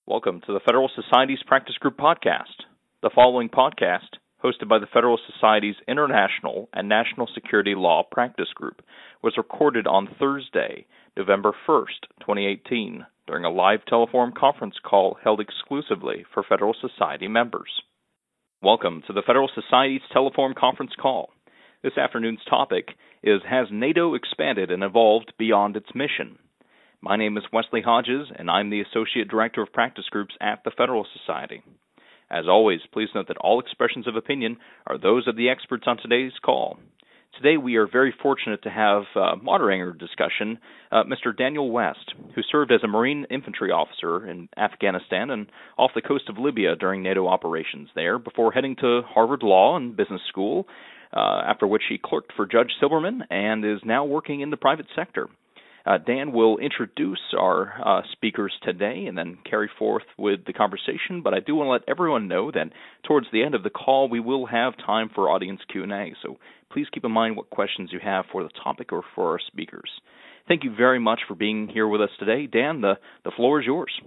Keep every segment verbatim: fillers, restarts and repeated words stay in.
Welcome to the Federal Society's Practice Group podcast. The following podcast, hosted by the Federal Society's International and National Security Law Practice Group, was recorded on Thursday, November first, twenty eighteen, during a live telephone conference call held exclusively for Federal Society members. Welcome to the Federal Society's telephone conference call. This afternoon's topic is, Has NATO expanded and evolved beyond its mission? My name is Wesley Hodges, and I'm the Associate Director of Practice Groups at the Federal Society. As always, please note that all expressions of opinion are those of the experts on today's call. Today we are very fortunate to have uh, moderating our discussion uh, Mister Daniel West, who served as a Marine infantry officer in Afghanistan and off the coast of Libya during NATO operations there before heading to Harvard Law and Business School, uh, after which he clerked for Judge Silberman and is now working in the private sector. Uh, Dan will introduce our uh, speakers today and then carry forth with the conversation, but I do want to let everyone know that towards the end of the call we will have time for audience Q and A, so please keep in mind what questions you have for the topic or for our speakers. Thank you very much for being here with us today. Dan, the, the floor is yours.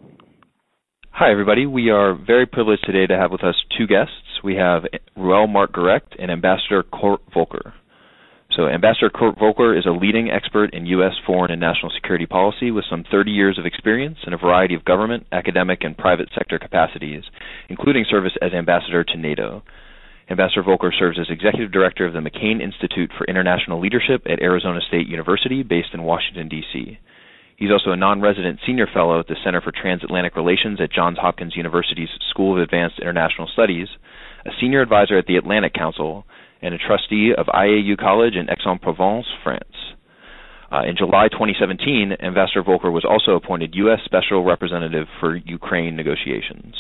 Hi, everybody. We are very privileged today to have with us two guests. We have Ruel Marc-Gerecht and Ambassador Kurt Volker. So Ambassador Kurt Volker is a leading expert in U S foreign and national security policy with some thirty years of experience in a variety of government, academic, and private sector capacities, including service as ambassador to NATO. Ambassador Volker serves as executive director of the McCain Institute for International Leadership at Arizona State University, based in Washington, D C He's also a non-resident senior fellow at the Center for Transatlantic Relations at Johns Hopkins University's School of Advanced International Studies, a senior advisor at the Atlantic Council, and a trustee of I A U College in Aix-en-Provence, France. Uh, in July twenty seventeen, Ambassador Volker was also appointed U S Special Representative for Ukraine negotiations.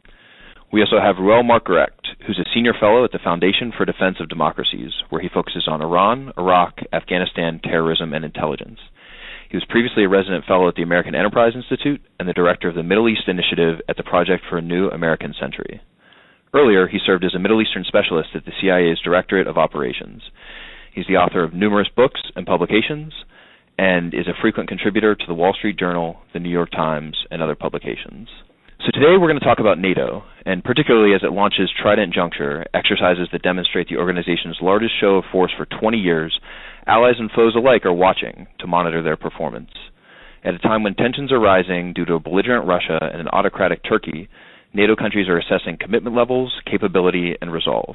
We also have Ruel Marc-Gerecht, who's a senior fellow at the Foundation for Defense of Democracies, where he focuses on Iran, Iraq, Afghanistan, terrorism, and intelligence. He was previously a resident fellow at the American Enterprise Institute and the director of the Middle East Initiative at the Project for a New American Century. Earlier, he served as a Middle Eastern specialist at the C I A's Directorate of Operations. He's the author of numerous books and publications and is a frequent contributor to the Wall Street Journal, the New York Times, and other publications. So today we're going to talk about NATO, and particularly as it launches Trident Juncture, exercises that demonstrate the organization's largest show of force for twenty years. Allies and foes alike are watching to monitor their performance. At a time when tensions are rising due to a belligerent Russia and an autocratic Turkey, NATO countries are assessing commitment levels, capability, and resolve.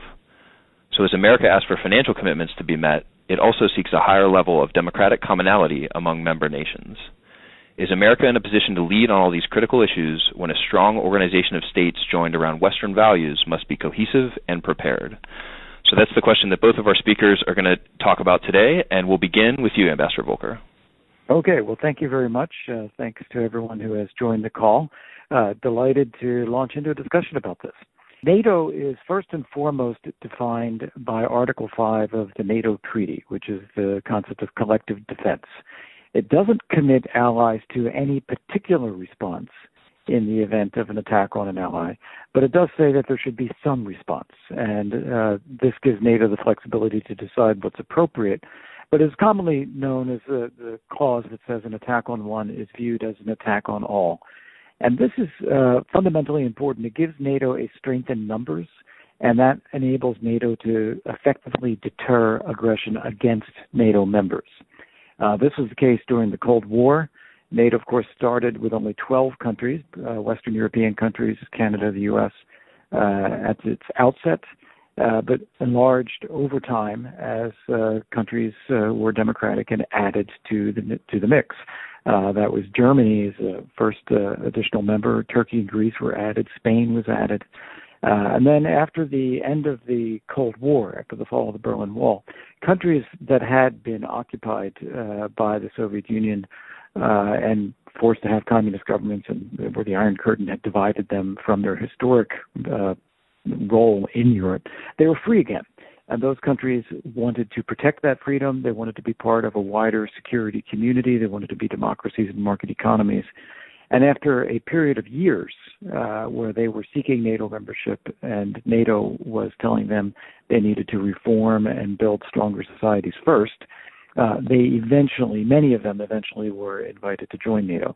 So as America asks for financial commitments to be met, it also seeks a higher level of democratic commonality among member nations. Is America in a position to lead on all these critical issues when a strong organization of states joined around Western values must be cohesive and prepared? So that's the question that both of our speakers are going to talk about today, and we'll begin with you, Ambassador Volker. Okay, well, thank you very much. Uh, thanks to everyone who has joined the call. Uh, delighted to launch into a discussion about this. NATO is first and foremost defined by Article five of the NATO Treaty, which is the concept of collective defense. It doesn't commit allies to any particular response in the event of an attack on an ally, but it does say that there should be some response, and uh, this gives NATO the flexibility to decide what's appropriate, but is commonly known as the, the clause that says an attack on one is viewed as an attack on all. And this is uh, fundamentally important. It gives NATO a strength in numbers, and that enables NATO to effectively deter aggression against NATO members. Uh, this was the case during the Cold War. NATO, of course, started with only twelve countries, uh, Western European countries, Canada, the U S, uh, at its outset, uh, but enlarged over time as uh, countries uh, were democratic and added to the to the mix. Uh, that was Germany's uh, first uh, additional member. Turkey and Greece were added. Spain was added. Uh, and then after the end of the Cold War, after the fall of the Berlin Wall, countries that had been occupied uh, by the Soviet Union uh, and forced to have communist governments, and where the Iron Curtain had divided them from their historic uh, role in Europe, they were free again. And those countries wanted to protect that freedom. They wanted to be part of a wider security community. They wanted to be democracies and market economies. And after a period of years uh, where they were seeking NATO membership and NATO was telling them they needed to reform and build stronger societies first, uh, they eventually, many of them eventually were invited to join NATO.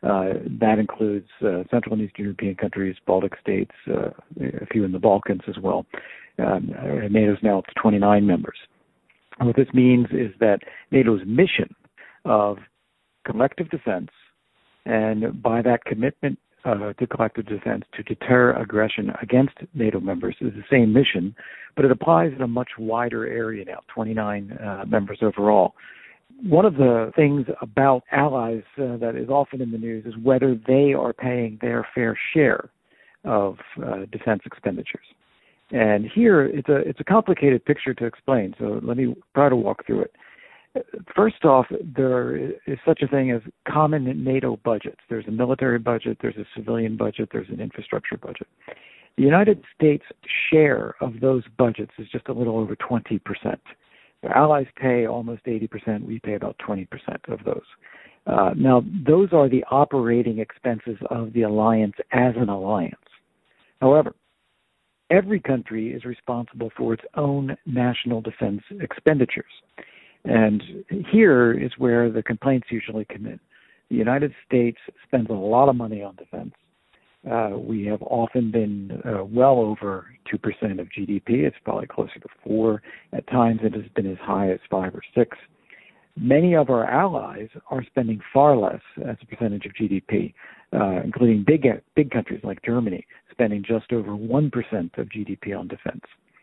Uh, that includes uh, Central and Eastern European countries, Baltic states, uh, a few in the Balkans as well. Um, NATO's now up to twenty-nine members. And what this means is that NATO's mission of collective defense, and by that commitment uh, to collective defense to deter aggression against NATO members, is the same mission, but it applies in a much wider area now, twenty-nine uh, members overall. One of the things about allies uh, that is often in the news is whether they are paying their fair share of uh, defense expenditures. And here, it's a it's a complicated picture to explain, so let me try to walk through it. First off, there is such a thing as common NATO budgets. There's a military budget, there's a civilian budget, there's an infrastructure budget. The United States' share of those budgets is just a little over twenty percent. The allies pay almost eighty percent. We pay about twenty percent of those. Uh, now, those are the operating expenses of the alliance as an alliance. However, every country is responsible for its own national defense expenditures. And here is where the complaints usually come in. The United States spends a lot of money on defense. Uh, we have often been uh, well over two percent of G D P. It's probably closer to four. At times it has been as high as five or six. Many of our allies are spending far less as a percentage of G D P, uh, including big big countries like Germany, spending just over one percent of G D P on defense.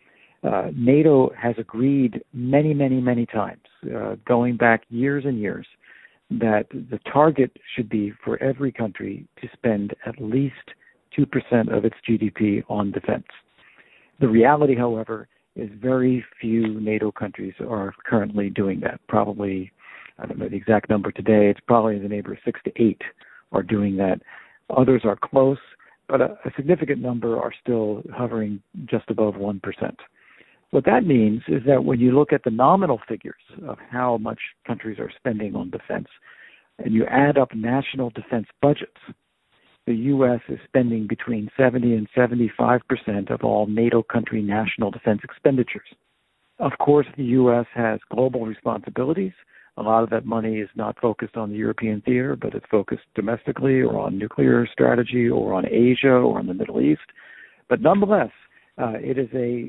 Uh, NATO has agreed many, many, many times, uh, going back years and years, that the target should be for every country to spend at least two percent of its G D P on defense. The reality, however, is very few NATO countries are currently doing that. Probably, I don't know the exact number today, it's probably in the neighborhood of six to eight are doing that. Others are close, but a, a significant number are still hovering just above one percent. What that means is that when you look at the nominal figures of how much countries are spending on defense, and you add up national defense budgets, the U S is spending between seventy and seventy-five percent of all NATO country national defense expenditures. Of course, the U S has global responsibilities. A lot of that money is not focused on the European theater, but it's focused domestically or on nuclear strategy or on Asia or on the Middle East. But nonetheless, uh, it is a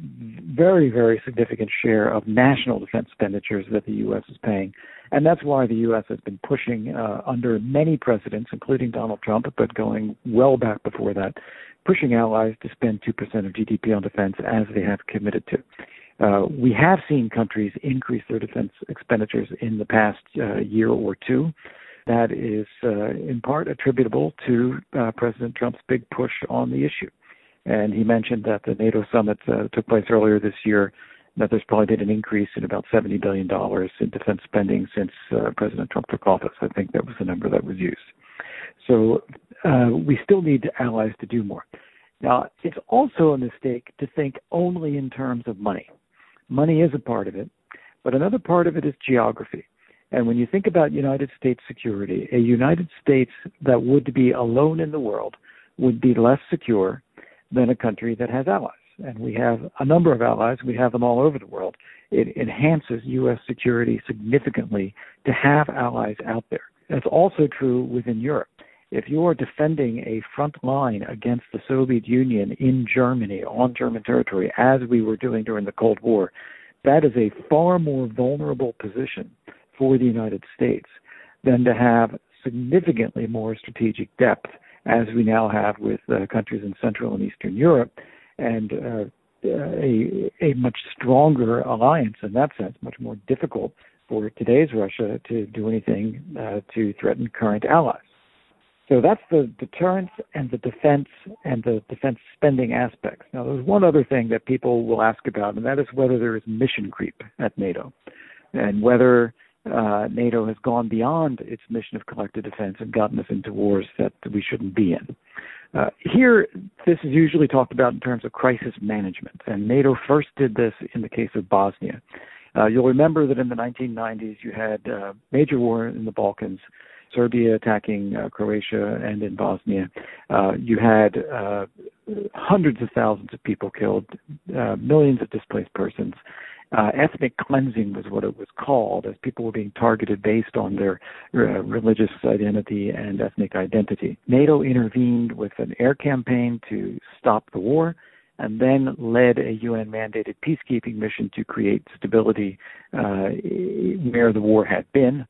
very, very significant share of national defense expenditures that the U S is paying. And that's why the U S has been pushing uh, under many presidents, including Donald Trump, but going well back before that, pushing allies to spend two percent of G D P on defense as they have committed to. Uh, we have seen countries increase their defense expenditures in the past uh, year or two. That is uh, in part attributable to uh, President Trump's big push on the issue. And he mentioned that the NATO summit uh, took place earlier this year, that there's probably been an increase in about seventy billion dollars in defense spending since uh, President Trump took office. I think that was the number that was used. So uh, we still need allies to do more. Now, it's also a mistake to think only in terms of money. Money is a part of it, but another part of it is geography. And when you think about United States security, a United States that would be alone in the world would be less secure than a country that has allies. And we have a number of allies. We have them all over the world. It enhances U S security significantly to have allies out there. That's also true within Europe. If you are defending a front line against the Soviet Union in Germany, on German territory, as we were doing during the Cold War, that is a far more vulnerable position for the United States than to have significantly more strategic depth, as we now have with uh, countries in Central and Eastern Europe, and uh, a, a much stronger alliance in that sense, much more difficult for today's Russia to do anything uh, to threaten current allies. So that's the deterrence and the defense and the defense spending aspects. Now, there's one other thing that people will ask about, and that is whether there is mission creep at NATO, and whether uh, NATO has gone beyond its mission of collective defense and gotten us into wars that we shouldn't be in. Uh, here, this is usually talked about in terms of crisis management, and NATO first did this in the case of Bosnia. Uh, you'll remember that in the nineteen nineties, you had a major war in the Balkans, Serbia attacking uh, Croatia, and in Bosnia. Uh, you had uh, hundreds of thousands of people killed, uh, millions of displaced persons, Uh, ethnic cleansing was what it was called, as people were being targeted based on their uh, religious identity and ethnic identity. NATO intervened with an air campaign to stop the war, and then led a U N-mandated peacekeeping mission to create stability uh, where the war had been.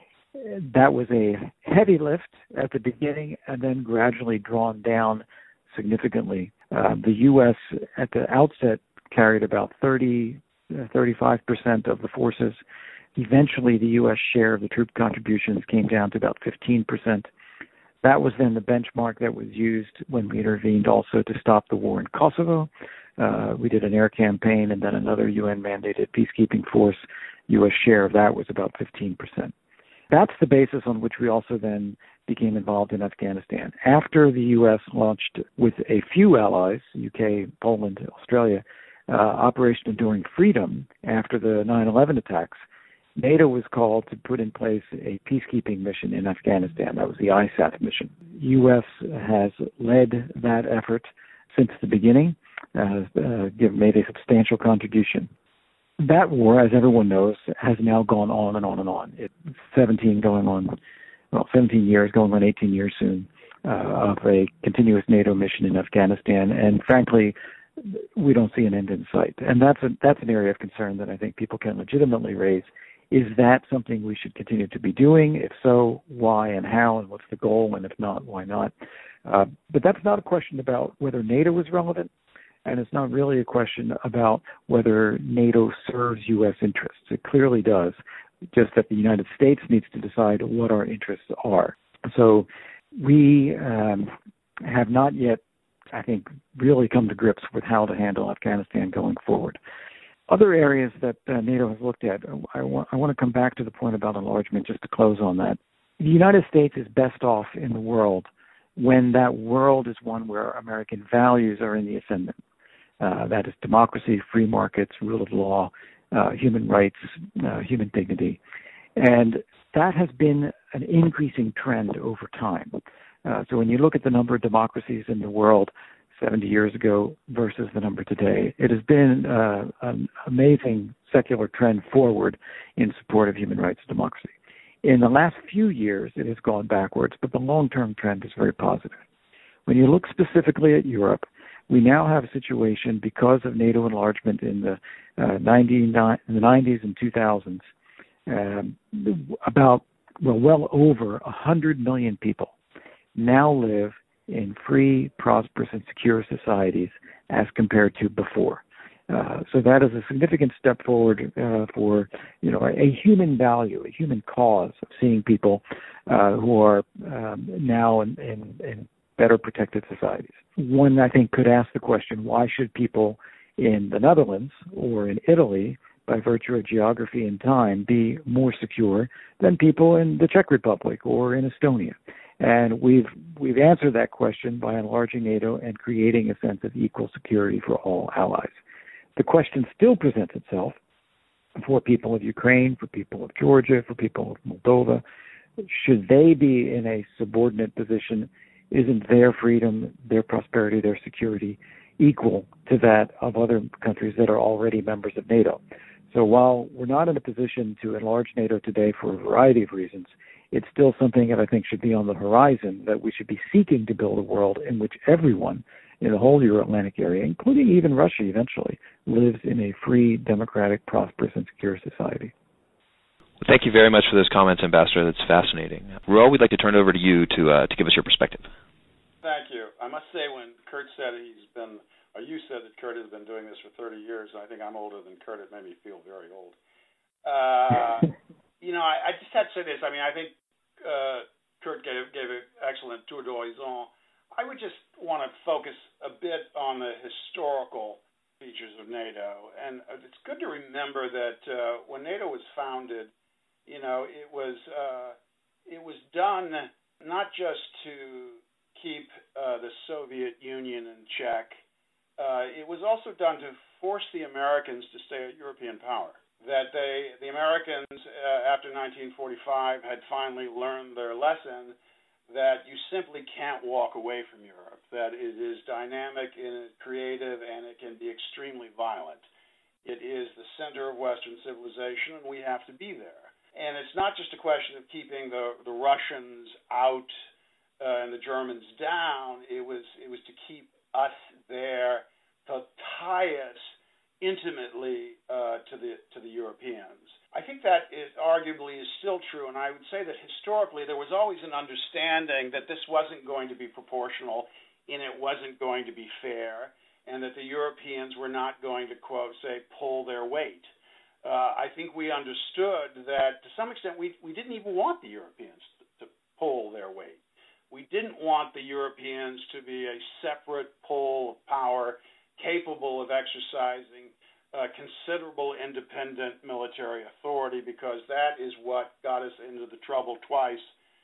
That was a heavy lift at the beginning, and then gradually drawn down significantly. Uh, the U S at the outset carried about thirty, thirty-five percent of the forces. Eventually, the U S share of the troop contributions came down to about fifteen percent. That was then the benchmark that was used when we intervened also to stop the war in Kosovo. Uh, we did an air campaign and then another U N-mandated peacekeeping force. U S share of that was about fifteen percent. That's the basis on which we also then became involved in Afghanistan. After the U S launched with a few allies, U K, Poland, Australia, uh, Operation Enduring Freedom after the nine eleven attacks, NATO was called to put in place a peacekeeping mission in Afghanistan. That was the I SAF mission. U S has led that effort since the beginning, uh, uh, made a substantial contribution. That war, as everyone knows, has now gone on and on and on. It's seventeen going on, well, seventeen years, going on eighteen years soon, uh, of a continuous NATO mission in Afghanistan. And frankly, we don't see an end in sight. And that's a, that's an area of concern that I think people can legitimately raise. Is that something we should continue to be doing? If so, why and how, and what's the goal? And if not, why not? Uh, but that's not a question about whether NATO is relevant, and it's not really a question about whether NATO serves U S interests. It clearly does, just that the United States needs to decide what our interests are. So we um, have not yet, I think, really come to grips with how to handle Afghanistan going forward. Other areas that uh, NATO has looked at, I want, I want to come back to the point about enlargement just to close on that. The United States is best off in the world when that world is one where American values are in the ascendant. Uh, that is democracy, free markets, rule of law, uh, human rights, uh, human dignity. And that has been an increasing trend over time. Uh, so when you look at the number of democracies in the world seventy years ago versus the number today, it has been uh, an amazing secular trend forward in support of human rights and democracy. In the last few years, it has gone backwards, but the long-term trend is very positive. When you look specifically at Europe, we now have a situation because of NATO enlargement in the uh, ninety-nine, in the nineties and two thousands, um, about, well, well over one hundred million people now live in free, prosperous, and secure societies as compared to before. Uh, so that is a significant step forward uh, for, you know, a, a human value, a human cause of seeing people uh, who are um, now in, in, in better protected societies. One, I think, could ask the question, why should people in the Netherlands or in Italy, by virtue of geography and time, be more secure than people in the Czech Republic or in Estonia? And we've we've answered that question by enlarging NATO and creating a sense of equal security for all allies. The question still presents itself for people of Ukraine, for people of Georgia, for people of Moldova. Should they be in a subordinate position? Isn't their freedom, their prosperity, their security equal to that of other countries that are already members of NATO? So while we're not in a position to enlarge NATO today for a variety of reasons, it's still something that I think should be on the horizon, that we should be seeking to build a world in which everyone in the whole Euro-Atlantic area, including even Russia eventually, lives in a free, democratic, prosperous, and secure society. Well, thank you very much for those comments, Ambassador. That's fascinating. Ruel, we'd like to turn it over to you to uh, to give us your perspective. Thank you. I must say, when Kurt said he's been, or you said that Kurt has been doing this for thirty years, and I think I'm older than Kurt, it made me feel very old. Uh, you know, I, I just had to say this. I mean, I think uh, Kurt gave, gave an excellent tour d'horizon. I would just want to focus a bit on the historical features of NATO. And it's good to remember that uh, when NATO was founded, you know, it was uh, it was done not just to keep uh, the Soviet Union in check. Uh, it was also done to force the Americans to stay a European power. That they, the Americans, uh, after nineteen forty-five, had finally learned their lesson that you simply can't walk away from Europe, that it is dynamic and creative, and it can be extremely violent. It is the center of Western civilization, and we have to be there. And it's not just a question of keeping the, the Russians out uh, and the Germans down. It was it was to keep us there, to tie us intimately uh, to the to the Europeans. I think that is arguably is still true, and I would say that historically there was always an understanding that this wasn't going to be proportional and it wasn't going to be fair, and that the Europeans were not going to, quote, say, pull their weight. Uh, I think we understood that to some extent we, we didn't even want the Europeans to, to pull their weight. We didn't want the Europeans to be a separate pole of power capable of exercising uh, considerable independent military authority, because that is what got us into the trouble twice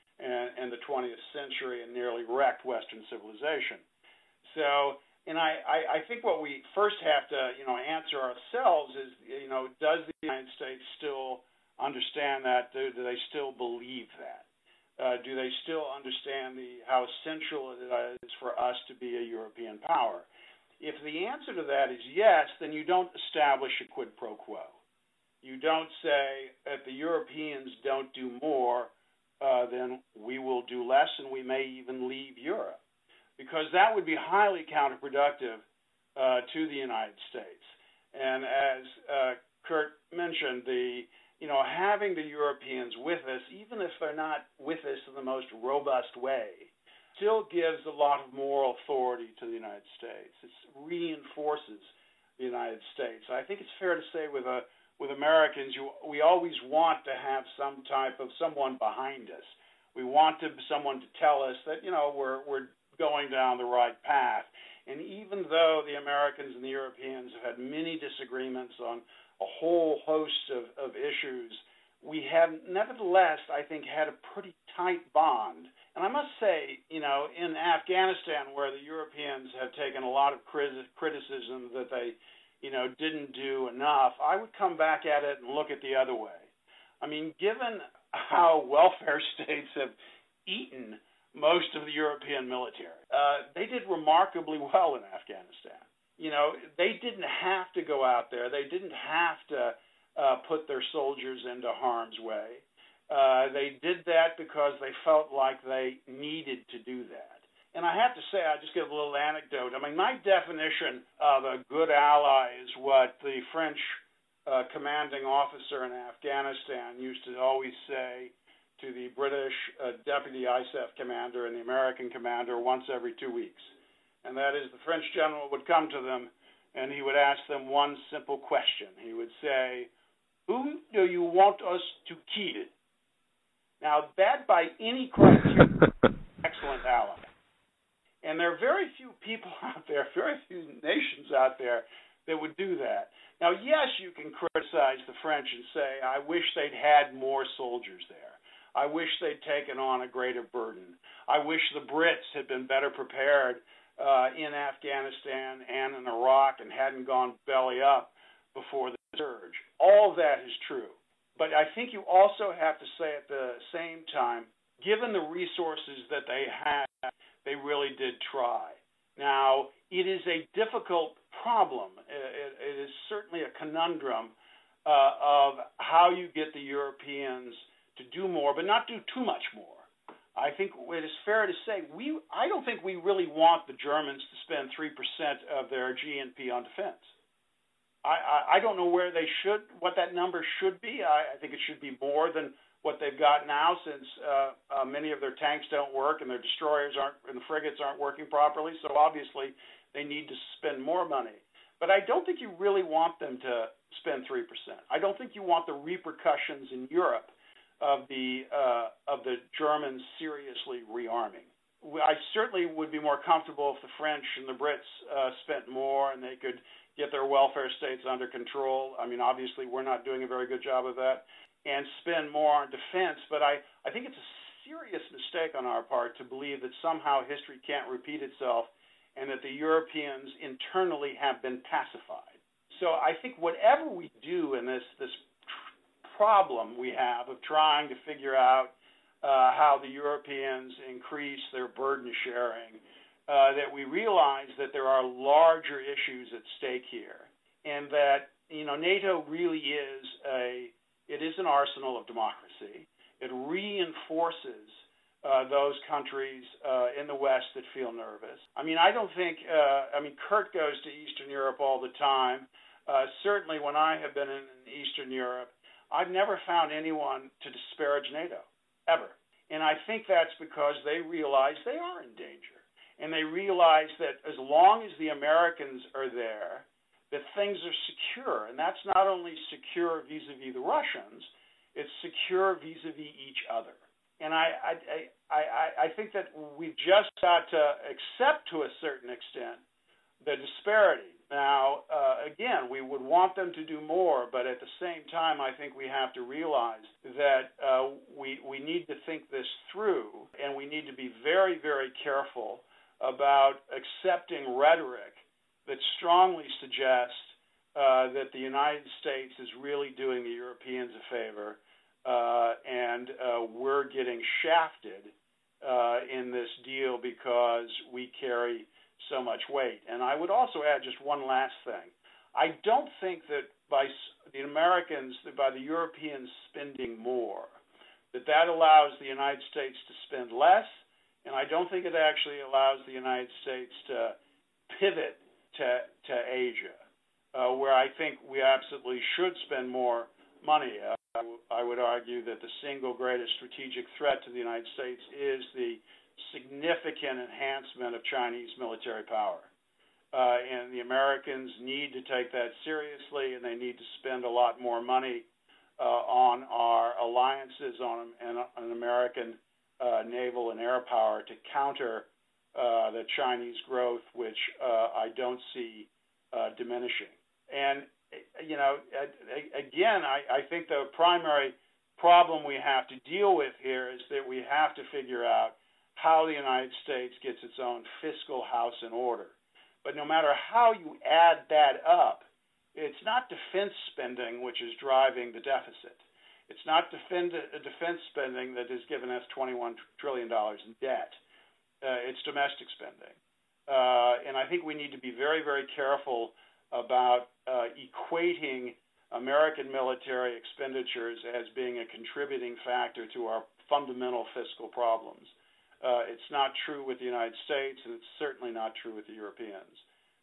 in, in the twentieth century and nearly wrecked Western civilization. So, and I, I, I think what we first have to, you know, answer ourselves is, you know, does the United States still understand that? Do, do they still believe that? Uh, do they still understand the how essential it is for us to be a European power? If the answer to that is yes, then you don't establish a quid pro quo. You don't say, if the Europeans don't do more, uh, then we will do less and we may even leave Europe, because that would be highly counterproductive uh, to the United States. And as uh, Kurt mentioned, the you know having the Europeans with us, even if they're not with us in the most robust way, still gives a lot of moral authority to the United States. It reinforces the United States. I think it's fair to say with a with Americans, you, we always want to have some type of someone behind us. We want to, someone to tell us that you know we're we're going down the right path. And even though the Americans and the Europeans have had many disagreements on a whole host of, of issues, we have nevertheless, I think, had a pretty tight bond. And I must say, you know, in Afghanistan, where the Europeans have taken a lot of criticism that they, you know, didn't do enough, I would come back at it and look at the other way. I mean, given how welfare states have eaten most of the European military, uh, they did remarkably well in Afghanistan. You know, they didn't have to go out there. They didn't have to uh, put their soldiers into harm's way. Uh, they did that because they felt like they needed to do that. And I have to say, I'll just give a little anecdote. I mean, my definition of a good ally is what the French uh, commanding officer in Afghanistan used to always say to the British uh, deputy I S A F commander and the American commander once every two weeks. And that is, the French general would come to them and he would ask them one simple question. He would say, "Who do you want us to kill?" Now, that by any criteria, excellent ally. And there are very few people out there, very few nations out there that would do that. Now, yes, you can criticize the French and say, I wish they'd had more soldiers there. I wish they'd taken on a greater burden. I wish the Brits had been better prepared uh, in Afghanistan and in Iraq and hadn't gone belly up before the surge. All of that is true. But I think you also have to say at the same time, given the resources that they had, they really did try. Now, it is a difficult problem. It, it is certainly a conundrum uh, of how you get the Europeans to do more, but not do too much more. I think it is fair to say we. I don't think we really want the Germans to spend three percent of their G N P on defense. I, I, I don't know where they should, what that number should be. I, I think it should be more than what they've got now, since uh, uh, many of their tanks don't work and their destroyers aren't and the frigates aren't working properly. So obviously they need to spend more money. But I don't think you really want them to spend three percent. I don't think you want the repercussions in Europe of the uh, of the Germans seriously rearming. I certainly would be more comfortable if the French and the Brits uh, spent more and they could get their welfare states under control. I mean, obviously we're not doing a very good job of that, and spend more on defense. But I, I think it's a serious mistake on our part to believe that somehow history can't repeat itself and that the Europeans internally have been pacified. So I think whatever we do in this this problem we have of trying to figure out uh, how the Europeans increase their burden sharing, uh, that we realize that there are larger issues at stake here, and that you know, NATO really is a, it is an arsenal of democracy. It reinforces uh, those countries uh, in the West that feel nervous. I mean, I don't think, uh, I mean, Kurt goes to Eastern Europe all the time. Uh, certainly when I have been in, in Eastern Europe, I've never found anyone to disparage NATO, ever. And I think that's because they realize they are in danger. And they realize that as long as the Americans are there, that things are secure. And that's not only secure vis-a-vis the Russians, it's secure vis-a-vis each other. And I, I, I, I think that we've just got to accept to a certain extent the disparity. Now, uh, again, we would want them to do more, but at the same time, I think we have to realize that uh, we, we need to think this through, and we need to be very, very careful about accepting rhetoric that strongly suggests uh, that the United States is really doing the Europeans a favor, uh, and uh, we're getting shafted uh, in this deal because we carry so much weight. And I would also add just one last thing. I don't think that by the Americans, that by the Europeans spending more, that that allows the United States to spend less, and I don't think it actually allows the United States to pivot to, to Asia, uh, where I think we absolutely should spend more money. Uh, I, w- I would argue that the single greatest strategic threat to the United States is the significant enhancement of Chinese military power. Uh, and the Americans need to take that seriously, and they need to spend a lot more money uh, on our alliances on and on American uh, naval and air power to counter Uh, the Chinese growth, which uh, I don't see uh, diminishing. And, you know, again, I, I think the primary problem we have to deal with here is that we have to figure out how the United States gets its own fiscal house in order. But no matter how you add that up, it's not defense spending which is driving the deficit. It's not defend, defense spending that has given us twenty-one trillion dollars in debt. Uh, it's domestic spending. Uh, and I think we need to be very, very careful about uh, equating American military expenditures as being a contributing factor to our fundamental fiscal problems. Uh, it's not true with the United States, and it's certainly not true with the Europeans.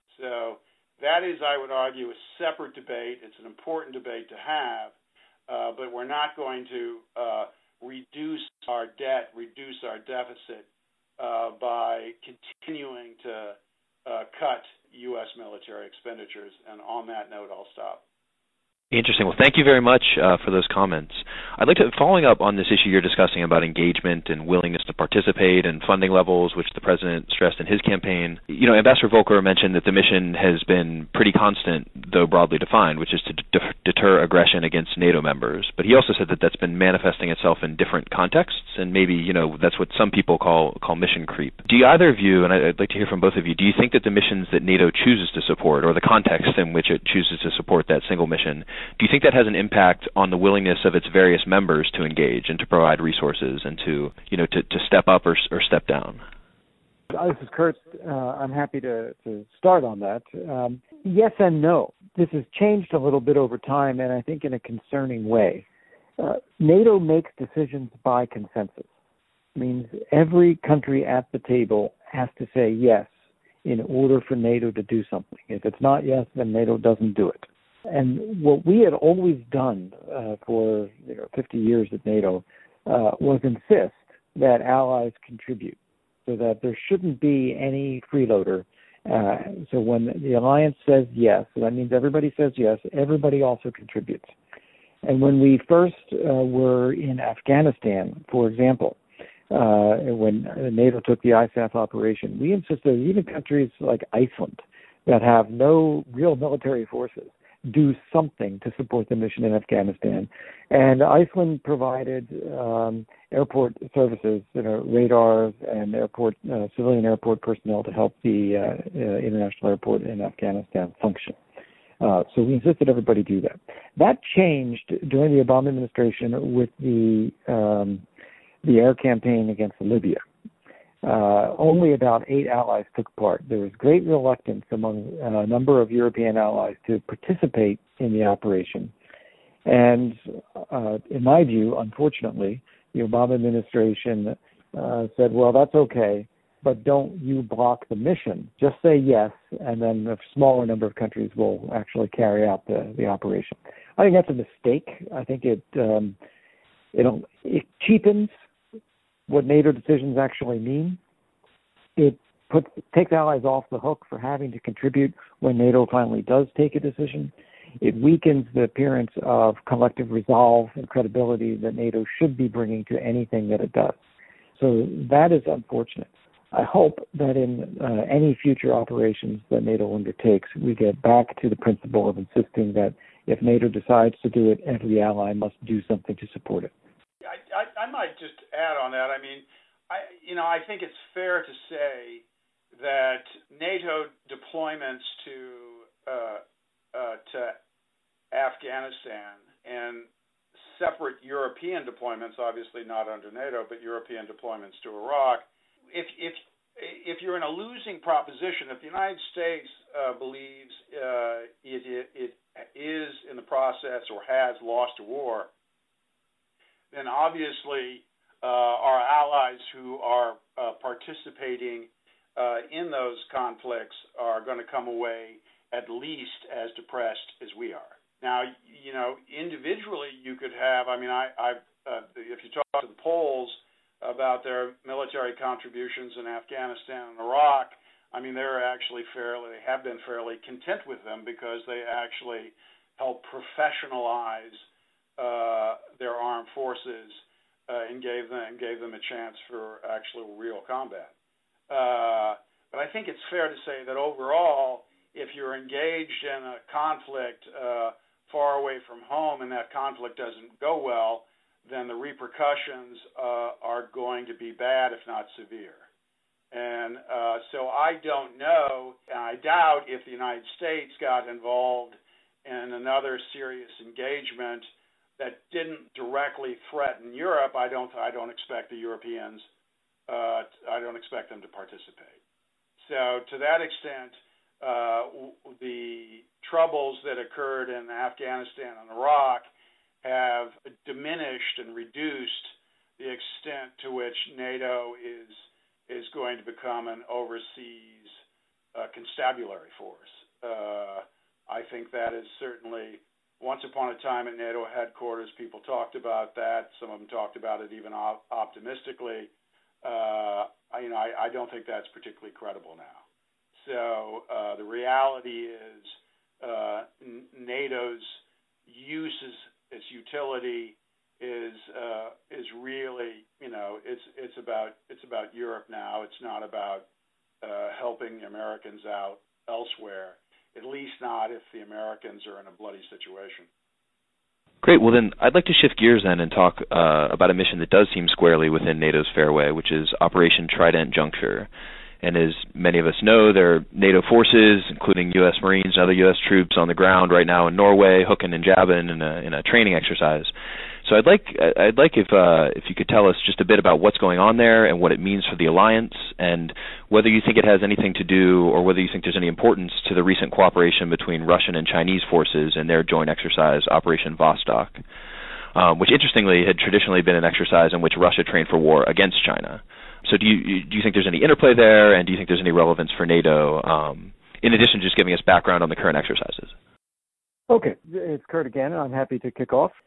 So that is, I would argue, a separate debate. It's an important debate to have, uh, but we're not going to uh, reduce our debt, reduce our deficit, Uh, by continuing to uh, cut U S military expenditures. And on that note, I'll stop. Interesting. Well, thank you very much uh, for those comments. I'd like to, following up on this issue you're discussing about engagement and willingness to participate and funding levels, which the president stressed in his campaign. You know, Ambassador Volker mentioned that the mission has been pretty constant, though broadly defined, which is to d- deter aggression against NATO members. But he also said that that's been manifesting itself in different contexts, and maybe, you know, that's what some people call call mission creep. Do you, either of you, and I'd like to hear from both of you, do you think that the missions that NATO chooses to support, or the context in which it chooses to support that single mission, do you think that has an impact on the willingness of its various members to engage and to provide resources and to, you know, to, to step up or, or step down? This is Kurt. Uh, I'm happy to, to start on that. Um, yes and no. This has changed a little bit over time, and I think in a concerning way. Uh, NATO makes decisions by consensus. It means every country at the table has to say yes in order for NATO to do something. If it's not yes, then NATO doesn't do it. And what we had always done uh, for you know, fifty years at NATO uh, was insist that allies contribute, so that there shouldn't be any freeloader. Uh, so when the alliance says yes, so that means everybody says yes, everybody also contributes. And when we first uh, were in Afghanistan, for example, uh, when NATO took the I S A F operation, we insisted even countries like Iceland that have no real military forces do something to support the mission in Afghanistan. And Iceland provided um, airport services, you know, radars and airport uh, civilian airport personnel to help the uh, uh, international airport in Afghanistan function. Uh, so we insisted everybody do that. That changed during the Obama administration with the um, the air campaign against Libya. uh, only about eight allies took part. There was great reluctance among a number of European allies to participate in the operation. And uh, in my view, unfortunately, the Obama administration uh, said, well, that's okay, but don't you block the mission. Just say yes, and then a smaller number of countries will actually carry out the, the operation. I think that's a mistake. I think it, um, it, it cheapens what NATO decisions actually mean. It puts, takes allies off the hook for having to contribute when NATO finally does take a decision. It weakens the appearance of collective resolve and credibility that NATO should be bringing to anything that it does. So that is unfortunate. I hope that in uh, any future operations that NATO undertakes, we get back to the principle of insisting that if NATO decides to do it, every ally must do something to support it. I, I, I might just add on that. I mean, I you know I think it's fair to say that NATO deployments to uh, uh, to Afghanistan and separate European deployments, obviously not under NATO, but European deployments to Iraq. If if if you're in a losing proposition, if the United States uh, believes uh, it, it, it is in the process or has lost a war, then obviously uh, our allies who are uh, participating uh, in those conflicts are going to come away at least as depressed as we are. Now, you know, individually you could have, I mean, I, I uh, if you talk to the Poles about their military contributions in Afghanistan and Iraq, I mean, they're actually fairly, they have been fairly content with them because they actually help professionalize uh, their armed forces uh, and gave them gave them a chance for actual real combat. Uh, but I think it's fair to say that overall, if you're engaged in a conflict uh, far away from home and that conflict doesn't go well, then the repercussions uh, are going to be bad, if not severe. And uh, so I don't know, and I doubt if the United States got involved in another serious engagement that didn't directly threaten Europe. I don't. I don't expect the Europeans. Uh, I don't expect them to participate. So to that extent, uh, the troubles that occurred in Afghanistan and Iraq have diminished and reduced the extent to which NATO is is going to become an overseas uh, constabulary force. Uh, I think that is certainly, once upon a time at NATO headquarters, people talked about that. Some of them talked about it even op- optimistically. Uh, I, you know, I, I don't think that's particularly credible now. So uh, the reality is uh, n- NATO's uses, its utility is uh, is really, you know, it's it's about it's about Europe now. It's not about uh, helping the Americans out elsewhere. At least not if the Americans are in a bloody situation. Great. Well, then I'd like to shift gears then and talk uh, about a mission that does seem squarely within NATO's fairway, which is Operation Trident Juncture. And as many of us know, there are NATO forces, including U S Marines and other U S troops on the ground right now in Norway, hooking and jabbing in a, in a training exercise. So I'd like I'd like if uh, if you could tell us just a bit about what's going on there and what it means for the alliance, and whether you think it has anything to do, or whether you think there's any importance to the recent cooperation between Russian and Chinese forces in their joint exercise, Operation Vostok, um, which interestingly had traditionally been an exercise in which Russia trained for war against China. So do you do you think there's any interplay there, and do you think there's any relevance for NATO, um, in addition to just giving us background on the current exercises? Okay, it's Kurt again, and I'm happy to kick off.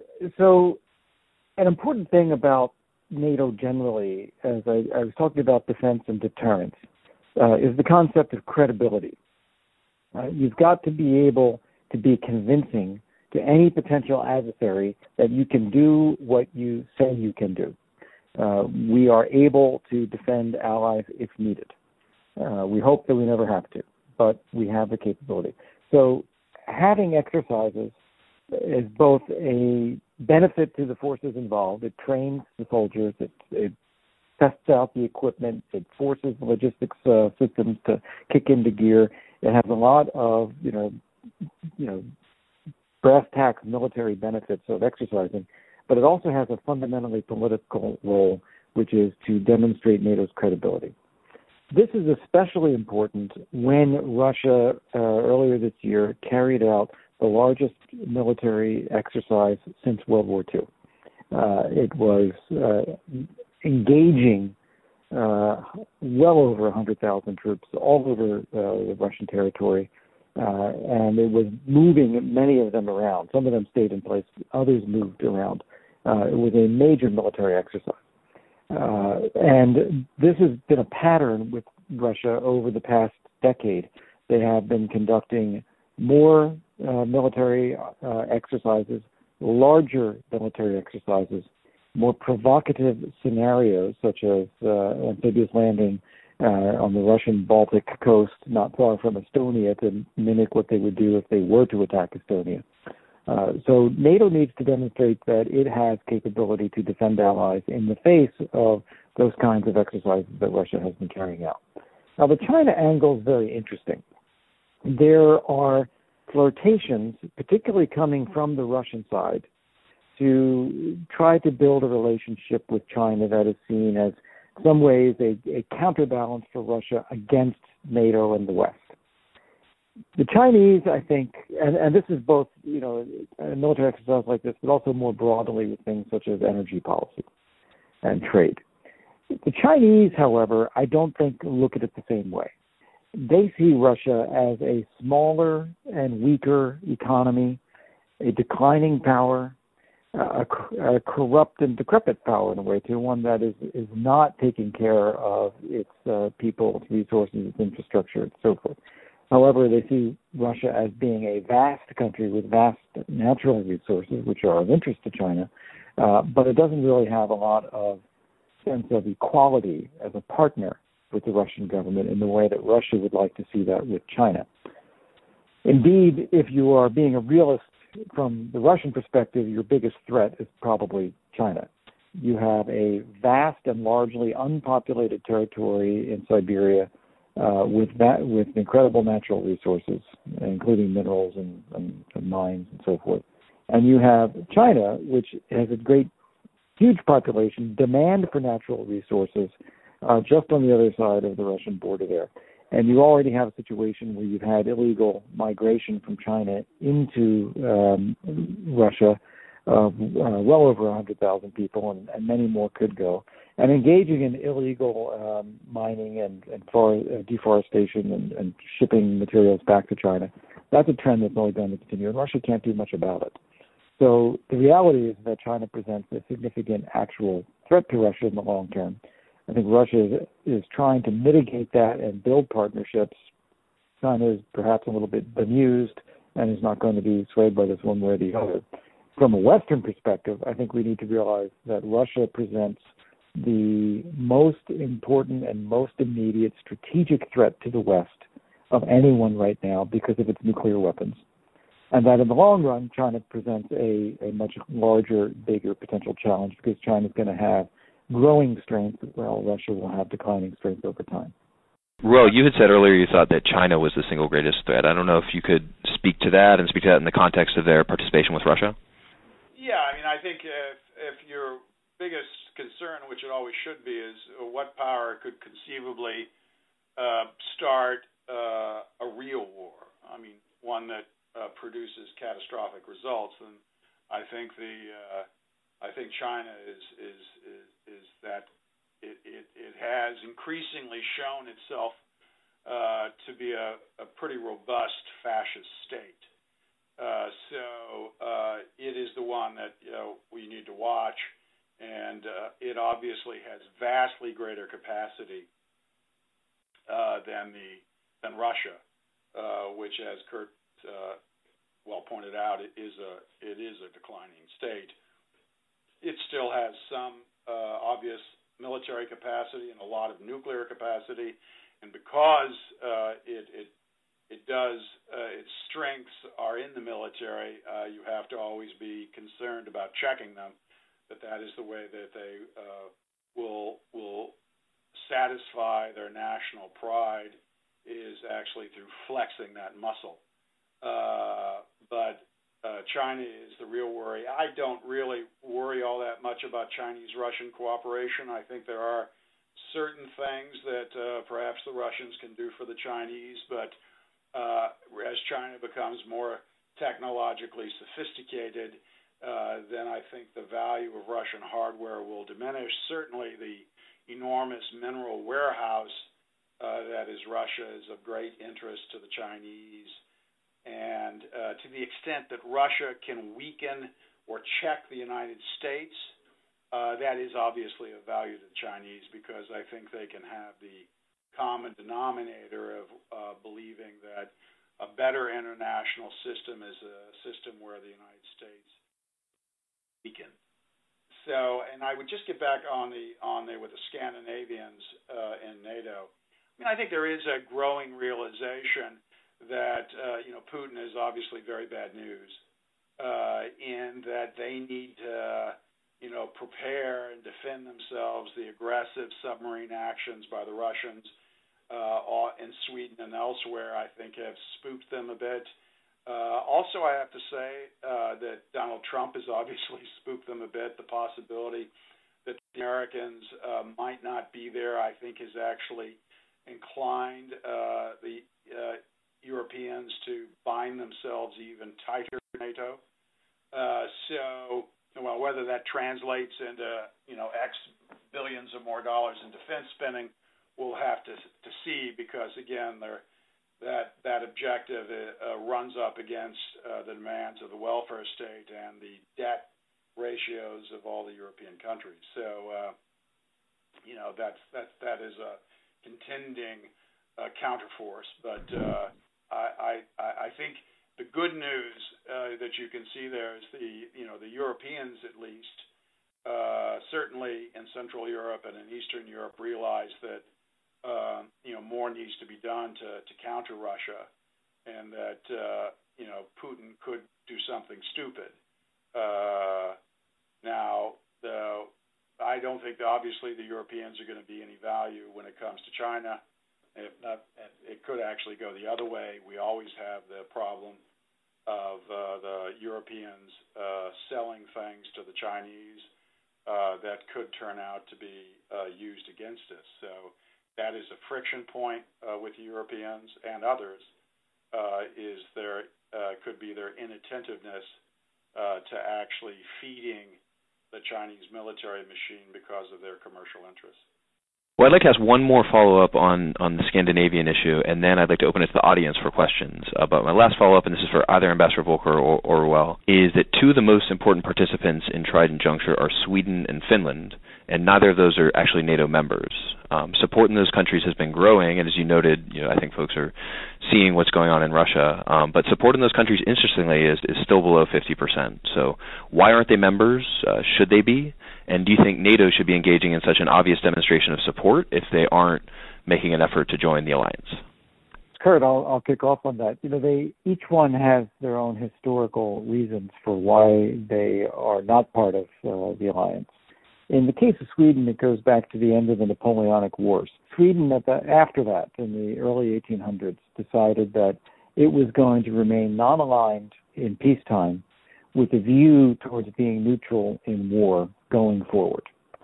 So an important thing about NATO generally, as I, I was talking about defense and deterrence, uh, is the concept of credibility. Uh, you've got to be able to be convincing to any potential adversary that you can do what you say you can do. Uh, we are able to defend allies if needed. Uh, we hope that we never have to, but we have the capability. So having exercises is both a benefit to the forces involved. It trains the soldiers. It, it tests out the equipment. It forces the logistics uh, systems to kick into gear. It has a lot of, you know, you know, brass tacks military benefits of exercising, but it also has a fundamentally political role which is to demonstrate NATO's credibility. This is especially important when Russia uh, earlier this year carried out the largest military exercise since World War Two. Uh, it was uh, engaging uh, well over one hundred thousand troops all over uh, the Russian territory, uh, and it was moving many of them around. Some of them stayed in place, others moved around. Uh, it was a major military exercise. Uh, and this has been a pattern with Russia over the past decade. They have been conducting more uh, military uh, exercises, larger military exercises, more provocative scenarios, such as uh, amphibious landing uh, on the Russian Baltic coast, not far from Estonia, to mimic what they would do if they were to attack Estonia. Uh, so NATO needs to demonstrate that it has capability to defend allies in the face of those kinds of exercises that Russia has been carrying out. Now, the China angle is very interesting. There are flirtations, particularly coming from the Russian side, to try to build a relationship with China that is seen as, in some ways, a, a counterbalance for Russia against NATO and the West. The Chinese, I think, and, and this is both, you know, a military exercise like this, but also more broadly with things such as energy policy and trade. The Chinese, however, I don't think look at it the same way. They see Russia as a smaller and weaker economy, a declining power, a, a corrupt and decrepit power in a way, too, one that is, is not taking care of its uh, people, its resources, its infrastructure, and so forth. However, they see Russia as being a vast country with vast natural resources, which are of interest to China, uh, but it doesn't really have a lot of sense of equality as a partner with the Russian government in the way that Russia would like to see that with China. Indeed, if you are being a realist from the Russian perspective, your biggest threat is probably China. You have a vast and largely unpopulated territory in Siberia, Uh, with that, with incredible natural resources, including minerals and, and, and mines and so forth. And you have China, which has a great, huge population, demand for natural resources, uh, just on the other side of the Russian border there. And you already have a situation where you've had illegal migration from China into um, Russia, uh, uh, well over one hundred thousand people, and, and many more could go. And engaging in illegal um, mining and, and for, uh, deforestation and, and shipping materials back to China, that's a trend that's only going to continue, and Russia can't do much about it. So the reality is that China presents a significant actual threat to Russia in the long term. I think Russia is, is trying to mitigate that and build partnerships. China is perhaps a little bit bemused and is not going to be swayed by this one way or the other. From a Western perspective, I think we need to realize that Russia presents the most important and most immediate strategic threat to the West of anyone right now because of its nuclear weapons. And that in the long run, China presents a, a much larger, bigger potential challenge because China is going to have growing strength while Russia will have declining strength over time. Ruel, you had said earlier you thought that China was the single greatest threat. I don't know if you could speak to that and speak to that in the context of their participation with Russia. Yeah, I mean, I think if, if your biggest concern, which it always should be, is what power could conceivably uh, start uh, a real war. I mean, one that uh, produces catastrophic results. And I think the uh, I think China is is is, is that it, it it has increasingly shown itself uh, to be a, a pretty robust fascist state. Uh, so uh, it is the one that you know we need to watch. And uh, it obviously has vastly greater capacity uh, than the than Russia, uh, which, as Kurt uh, well pointed out, it is a it is a declining state. It still has some uh, obvious military capacity and a lot of nuclear capacity, and because uh, it it it does uh, its strengths are in the military, uh, you have to always be concerned about checking them. But that is the way that they uh, will will satisfy their national pride is actually through flexing that muscle. Uh, but uh, China is the real worry. I don't really worry all that much about Chinese-Russian cooperation. I think there are certain things that uh, perhaps the Russians can do for the Chinese, but uh, as China becomes more technologically sophisticated, uh, then I think the value of Russian hardware will diminish. Certainly the enormous mineral warehouse uh, that is Russia is of great interest to the Chinese. And uh, to the extent that Russia can weaken or check the United States, uh, that is obviously of value to the Chinese, because I think they can have the common denominator of uh, believing that a better international system is a system where the United States weaken. So, and I would just get back on the on there with the Scandinavians uh, in NATO. I mean, I think there is a growing realization that uh, you know Putin is obviously very bad news, uh, in that they need to you know prepare and defend themselves. The aggressive submarine actions by the Russians uh, in Sweden and elsewhere, I think, have spooked them a bit. Uh, also, I have to say uh, that Donald Trump has obviously spooked them a bit. The possibility that the Americans uh, might not be there, I think, has actually inclined uh, the uh, Europeans to bind themselves even tighter to NATO. Uh, so, well, whether that translates into, you know, X billions of more dollars in defense spending, we'll have to to see, because, again, they're that that objective uh, runs up against uh, the demands of the welfare state and the debt ratios of all the European countries. So, uh, you know, that's that that is a contending uh, counterforce. But uh, I, I I think the good news uh, that you can see there is the you know the Europeans, at least uh, certainly in Central Europe and in Eastern Europe, realize that Uh, you know, more needs to be done to, to counter Russia, and that uh, you know Putin could do something stupid. Uh, now, the, I don't think that obviously the Europeans are going to be any value when it comes to China. If not, it could actually go the other way. We always have the problem of uh, the Europeans uh, selling things to the Chinese uh, that could turn out to be uh, used against us. So that is a friction point uh, with the Europeans and others, uh, is their uh, could be their inattentiveness uh, to actually feeding the Chinese military machine because of their commercial interests. Well, I'd like to ask one more follow-up on, on the Scandinavian issue, and then I'd like to open it to the audience for questions. Uh, but my last follow-up, and this is for either Ambassador Volker or, or Ruel, is that two of the most important participants in Trident Juncture are Sweden and Finland, and neither of those are actually NATO members. Um, support in those countries has been growing, and as you noted, you know, I think folks are seeing what's going on in Russia. Um, but support in those countries, interestingly, is, is still below fifty percent. So why aren't they members? Uh, should they be? And do you think NATO should be engaging in such an obvious demonstration of support if they aren't making an effort to join the alliance? Kurt, I'll, I'll kick off on that. You know, they each one has their own historical reasons for why they are not part of uh, the alliance. In the case of Sweden, it goes back to the end of the Napoleonic Wars. Sweden, at the, after that, in the early eighteen hundreds, decided that it was going to remain non-aligned in peacetime with a view towards being neutral in war going forward.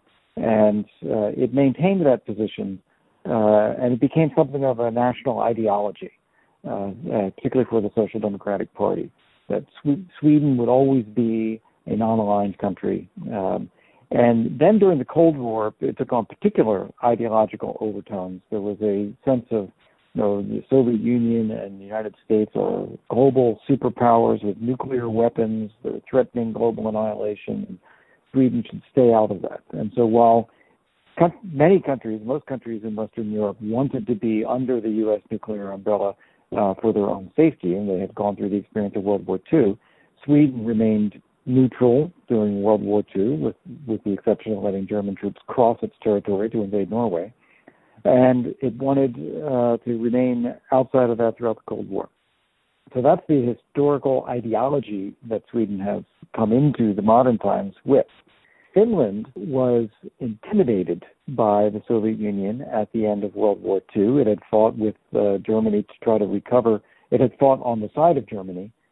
And uh, it maintained that position, uh, and it became something of a national ideology, uh, uh, particularly for the Social Democratic Party, that Sw- Sweden would always be a non-aligned country. Um, and then during the Cold War, it took on particular ideological overtones. There was a sense of, you know, the Soviet Union and the United States are global superpowers with nuclear weapons. They're threatening global annihilation, and Sweden should stay out of that. And so while co- many countries, most countries in Western Europe, wanted to be under the U S nuclear umbrella uh, for their own safety, and they had gone through the experience of World War Two, Sweden remained neutral during World War Two, with, with the exception of letting German troops cross its territory to invade Norway. And it wanted uh, to remain outside of that throughout the Cold War. So that's the historical ideology that Sweden has come into the modern times with. Finland was intimidated by the Soviet Union at the end of World War Two. It had fought with uh, Germany to try to recover. It had fought on the side of Germany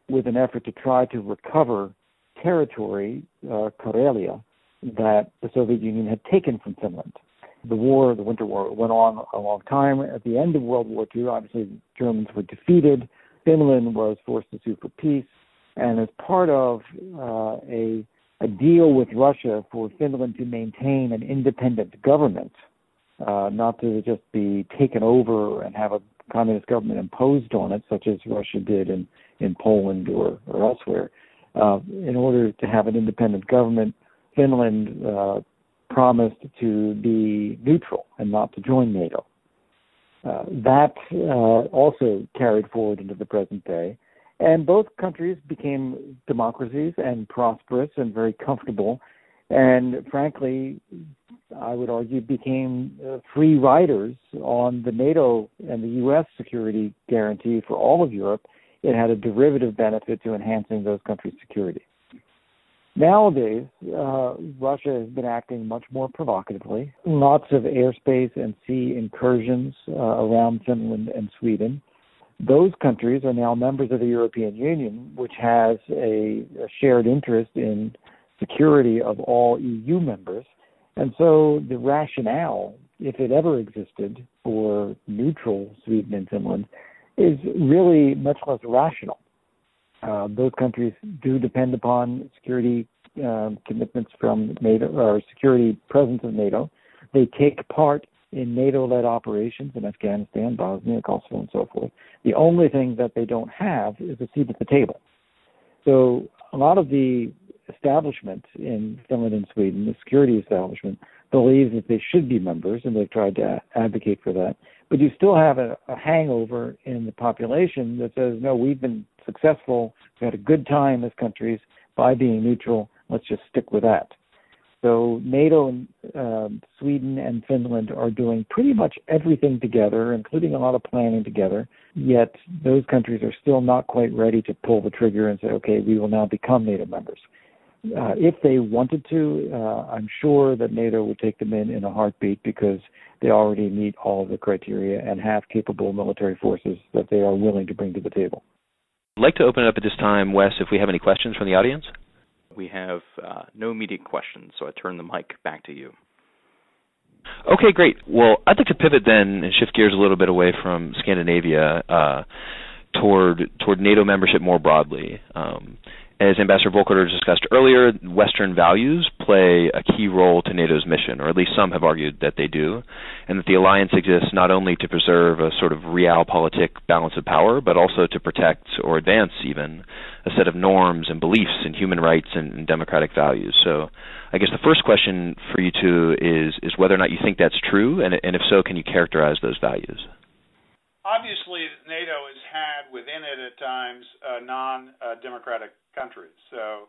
with an effort to try to recover territory, uh, Karelia, that the Soviet Union had taken from Finland. The war, the Winter War, went on a long time. At the end of World War Two, obviously, the Germans were defeated. Finland was forced to sue for peace. And as part of uh, a, a deal with Russia for Finland to maintain an independent government, uh, not to just be taken over and have a communist government imposed on it, such as Russia did in, in Poland or, or elsewhere, uh, in order to have an independent government, Finland uh, promised to be neutral and not to join NATO. Uh, that uh, also carried forward into the present day, and both countries became democracies and prosperous and very comfortable, and frankly, I would argue, became uh, free riders on the NATO and the U S security guarantee for all of Europe. It had a derivative benefit to enhancing those countries' security. Nowadays, uh, Russia has been acting much more provocatively. Lots of airspace and sea incursions uh, around Finland and Sweden. Those countries are now members of the European Union, which has a, a shared interest in security of all E U members. And so the rationale, if it ever existed, for neutral Sweden and Finland is really much less rational. Uh, those countries do depend upon security um, commitments from NATO, or security presence of NATO. They take part in NATO-led operations in Afghanistan, Bosnia, Kosovo, and so forth. The only thing that they don't have is a seat at the table. So a lot of the establishment in Finland and Sweden, the security establishment, believes that they should be members, and they've tried to advocate for that. But you still have a, a hangover in the population that says, no, we've been successful, we've had a good time as countries by being neutral, let's just stick with that. So NATO and um, Sweden and Finland are doing pretty much everything together, including a lot of planning together, yet those countries are still not quite ready to pull the trigger and say, okay, we will now become NATO members. Uh, if they wanted to, uh, I'm sure that NATO would take them in in a heartbeat because they already meet all of the criteria and have capable military forces that they are willing to bring to the table. I'd like to open it up at this time, Wes, if we have any questions from the audience. We have uh, no immediate questions, so I turn the mic back to you. Okay, great. Well, I'd like to pivot then and shift gears a little bit away from Scandinavia uh, toward toward NATO membership more broadly. Um, As Ambassador Volker discussed earlier, Western values play a key role to NATO's mission, or at least some have argued that they do, and that the alliance exists not only to preserve a sort of realpolitik balance of power, but also to protect or advance even a set of norms and beliefs in human rights and, and democratic values. So I guess the first question for you two is, is whether or not you think that's true, and, and if so, can you characterize those values? Obviously, NATO has had within it at times uh, non-democratic uh, countries. So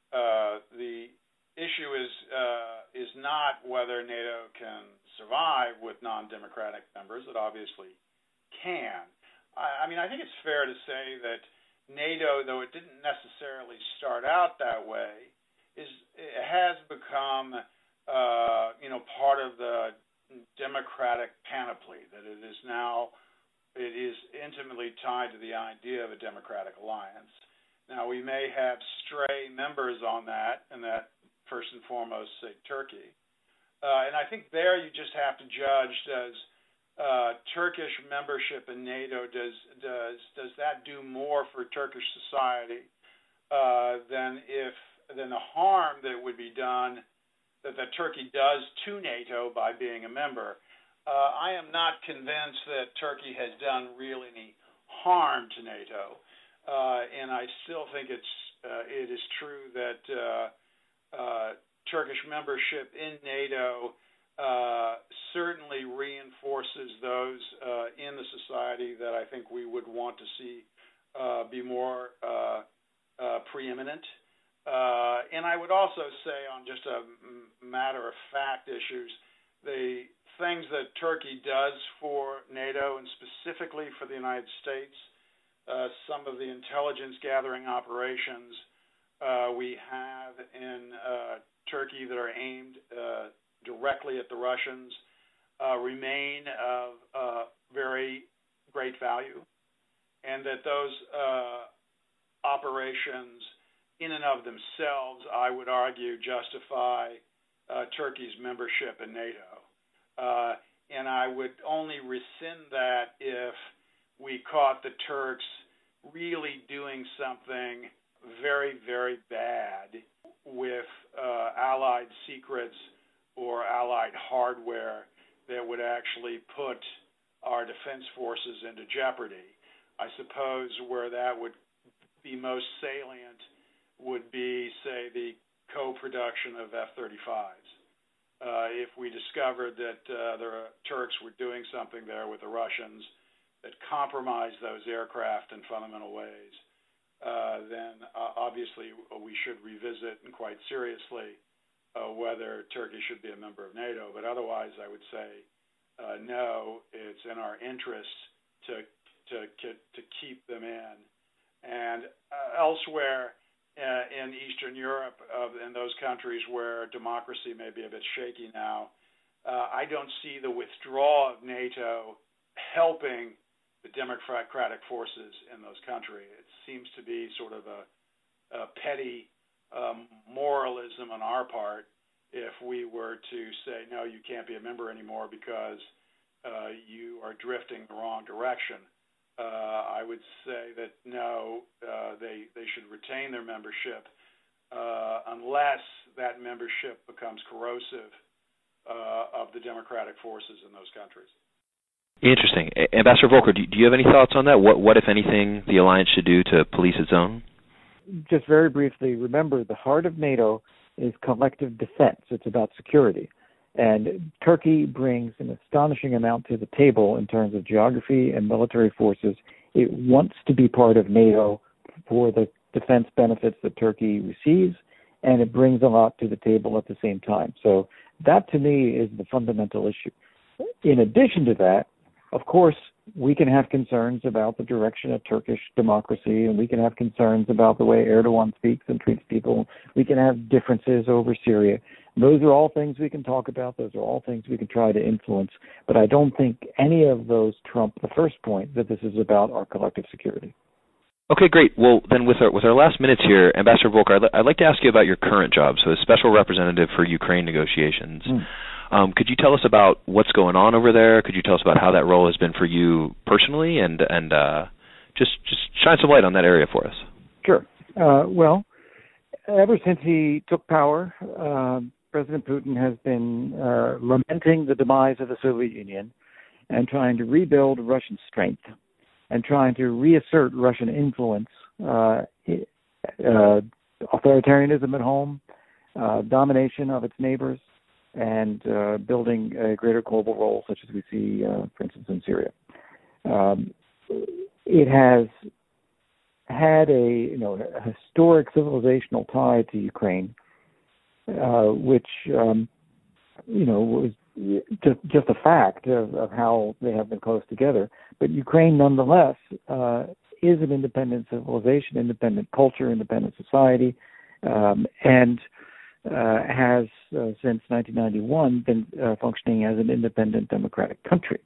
uh, the issue is uh, is not whether NATO can survive with non-democratic members. It obviously can. I, I mean, I think it's fair to say that NATO, though it didn't necessarily start out that way, is it has become uh, you know part of the democratic panoply. That it is now. It is intimately tied to the idea of a democratic alliance. Now, we may have stray members on that, and that first and foremost, say, Turkey. Uh, and I think there you just have to judge, does uh, Turkish membership in NATO, does does does that do more for Turkish society uh, than if than the harm that would be done that, that Turkey does to NATO by being a member? Uh, I am not convinced that Turkey has done really any harm to NATO, uh, and I still think it's uh, it is true that uh, uh, Turkish membership in NATO uh, certainly reinforces those uh, in the society that I think we would want to see uh, be more uh, uh, preeminent. Uh, and I would also say, on just a matter of fact issues, the things that Turkey does for NATO and specifically for the United States, uh, some of the intelligence gathering operations uh, we have in uh, Turkey that are aimed uh, directly at the Russians uh, remain of uh, very great value, and that those uh, operations in and of themselves, I would argue, justify uh, Turkey's membership in NATO. Uh, and I would only rescind that if we caught the Turks really doing something very, very bad with uh, Allied secrets or Allied hardware that would actually put our defense forces into jeopardy. I suppose where that would be most salient would be, say, the co-production of F thirty-fives. Uh, if we discovered that uh, the Turks were doing something there with the Russians that compromised those aircraft in fundamental ways, uh, then uh, obviously we should revisit and quite seriously uh, whether Turkey should be a member of NATO. But otherwise, I would say uh, no, it's in our interest to to to keep them in. And uh, elsewhere uh, in Eastern Europe, uh, in those countries where democracy may be a bit shaky now, uh, I don't see the withdrawal of NATO helping the democratic forces in those countries. It seems to be sort of a, a petty um, moralism on our part if we were to say, no, you can't be a member anymore because uh, you are drifting the wrong direction. Uh, I would say that no, uh, they they should retain their membership uh, unless that membership becomes corrosive uh, of the democratic forces in those countries. Interesting. Ambassador Volker, do you have any thoughts on that? What, what, if anything, the alliance should do to police its own? Just very briefly, remember the heart of NATO is collective defense. It's about security. And Turkey brings an astonishing amount to the table in terms of geography and military forces. It wants to be part of NATO for the defense benefits that Turkey receives, and it brings a lot to the table at the same time. So that, to me, is the fundamental issue. In addition to that, of course, we can have concerns about the direction of Turkish democracy, and we can have concerns about the way Erdogan speaks and treats people. We can have differences over Syria. Those are all things we can talk about. Those are all things we can try to influence. But I don't think any of those trump the first point, that this is about our collective security. Okay, great. Well, then with our with our last minutes here, Ambassador Volker, I'd, I'd like to ask you about your current job. So as Special Representative for Ukraine negotiations. Mm. Um, could you tell us about what's going on over there? Could you tell us about how that role has been for you personally, and and uh, just just shine some light on that area for us? Sure. Uh, well, ever since he took power, uh, President Putin has been uh, lamenting the demise of the Soviet Union and trying to rebuild Russian strength and trying to reassert Russian influence, uh, uh, authoritarianism at home, uh, domination of its neighbors, and uh, building a greater global role, such as we see, uh, for instance, in Syria. Um, it has had a you know a historic civilizational tie to Ukraine, uh, which um, you know was just just a fact of, of how they have been close together. But Ukraine, nonetheless, uh, is an independent civilization, independent culture, independent society, um, and Uh, has, uh, since nineteen ninety-one, been uh, functioning as an independent democratic country.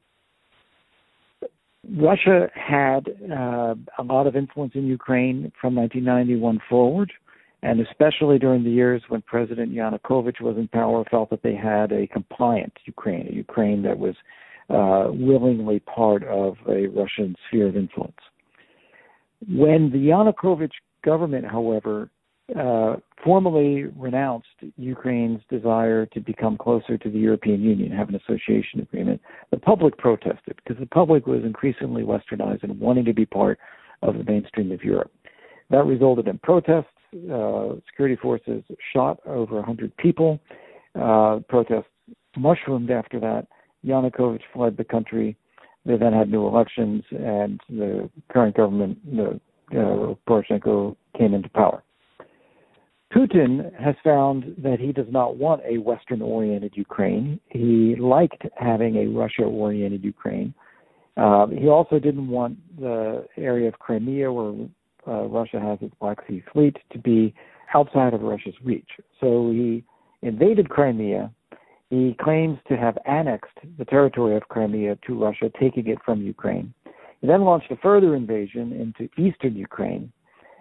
Russia had uh, a lot of influence in Ukraine from nineteen ninety-one forward, and especially during the years when President Yanukovych was in power, felt that they had a compliant Ukraine, a Ukraine that was uh, willingly part of a Russian sphere of influence. When the Yanukovych government, however, Uh, formally renounced Ukraine's desire to become closer to the European Union, have an association agreement, the public protested because the public was increasingly westernized and wanting to be part of the mainstream of Europe. That resulted in protests. Uh, security forces shot over one hundred people. Uh, protests mushroomed after that. Yanukovych fled the country. They then had new elections, and the current government, the, uh, Poroshenko, came into power. Putin has found that he does not want a Western-oriented Ukraine. He liked having a Russia-oriented Ukraine. Uh, he also didn't want the area of Crimea, where uh, Russia has its Black Sea Fleet, to be outside of Russia's reach. So he invaded Crimea. He claims to have annexed the territory of Crimea to Russia, taking it from Ukraine. He then launched a further invasion into eastern Ukraine.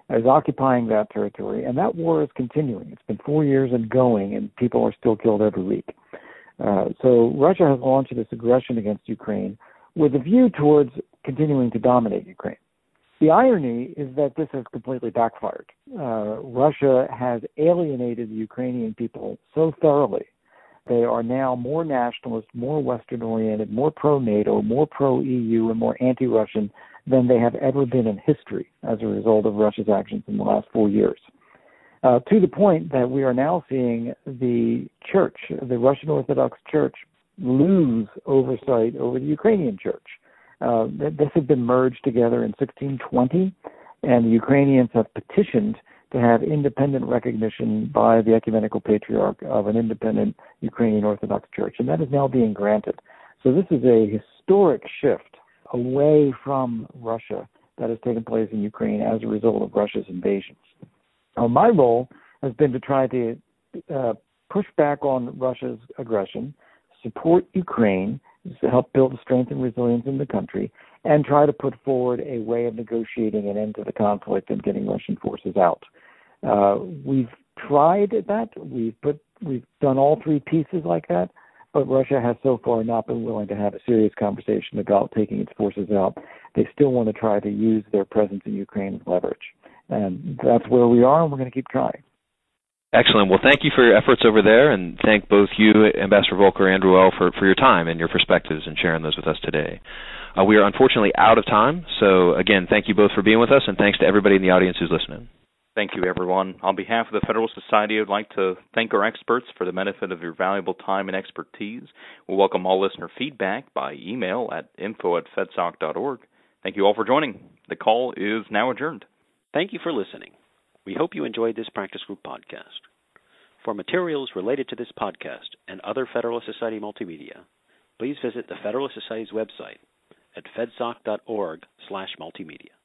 is occupying that territory, and that war is continuing. It's been four years and going, and people are still killed every week. Uh, so Russia has launched this aggression against Ukraine with a view towards continuing to dominate Ukraine. The irony is that this has completely backfired. Uh, Russia has alienated the Ukrainian people so thoroughly. They are now more nationalist, more Western-oriented, more pro-NATO, more pro-E U, and more anti-Russian than they have ever been in history as a result of Russia's actions in the last four years. Uh, to the point that we are now seeing the church, the Russian Orthodox Church, lose oversight over the Ukrainian church. Uh, this had been merged together in sixteen twenty, and the Ukrainians have petitioned to have independent recognition by the ecumenical patriarch of an independent Ukrainian Orthodox Church, and that is now being granted. So this is a historic shift away from Russia that has taken place in Ukraine as a result of Russia's invasions. Now, my role has been to try to uh, push back on Russia's aggression, support Ukraine, to help build strength and resilience in the country, and try to put forward a way of negotiating an end to the conflict and getting Russian forces out. Uh, we've tried that. We've put, we've done all three pieces like that, but Russia has so far not been willing to have a serious conversation about taking its forces out. They still want to try to use their presence in Ukraine as leverage. And that's where we are, and we're going to keep trying. Excellent. Well, thank you for your efforts over there, and thank both you, Ambassador Volker and Reuel, for, for your time and your perspectives and sharing those with us today. Uh, we are unfortunately out of time, so again, thank you both for being with us, and thanks to everybody in the audience who's listening. Thank you, everyone. On behalf of the Federal Society, I would like to thank our experts for the benefit of your valuable time and expertise. We'll welcome all listener feedback by email at info at fedsoc dot org. Thank you all for joining. The call is now adjourned. Thank you for listening. We hope you enjoyed this practice group podcast. For materials related to this podcast and other Federalist Society multimedia, please visit the Federalist Society's website at fedsoc dot org slash multimedia.